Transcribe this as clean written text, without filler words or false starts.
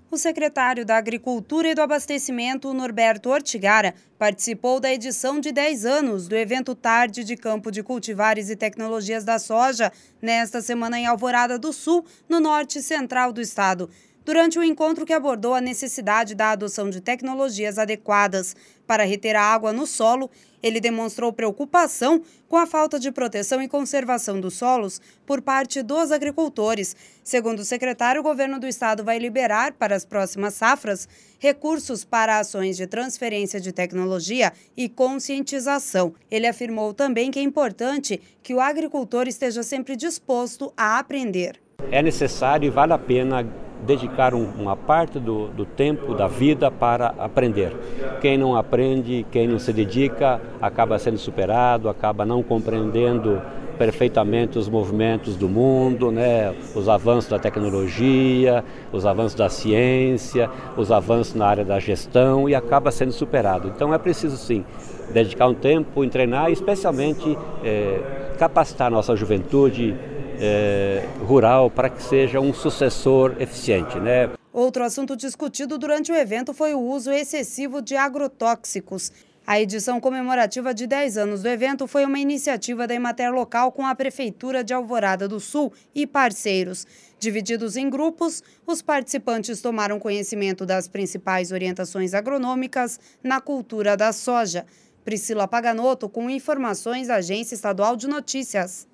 O secretário da Agricultura e do Abastecimento, Norberto Ortigara, participou da edição de 10 anos do evento Tarde de Campo de Cultivares e Tecnologias da Soja, nesta semana em Alvorada do Sul, no norte central do estado. Durante o encontro que abordou a necessidade da adoção de tecnologias adequadas para reter a água no solo, ele demonstrou preocupação com a falta de proteção e conservação dos solos por parte dos agricultores. Segundo o secretário, o governo do estado vai liberar para as próximas safras recursos para ações de transferência de tecnologia e conscientização. Ele afirmou também que é importante que o agricultor esteja sempre disposto a aprender. É necessário e vale a pena dedicar uma parte do tempo, da vida para aprender. Quem não aprende, quem não se dedica, acaba sendo superado, acaba não compreendendo perfeitamente os movimentos do mundo, os avanços da tecnologia, os avanços da ciência, os avanços na área da gestão e acaba sendo superado. Então é preciso sim dedicar um tempo em treinar e especialmente capacitar a nossa juventude rural para que seja um sucessor eficiente, Outro assunto discutido durante o evento foi o uso excessivo de agrotóxicos. A edição comemorativa de 10 anos do evento foi uma iniciativa da Emater local com a Prefeitura de Alvorada do Sul e parceiros. Divididos em grupos, os participantes tomaram conhecimento das principais orientações agronômicas na cultura da soja. Priscila Paganotto com informações da Agência Estadual de Notícias.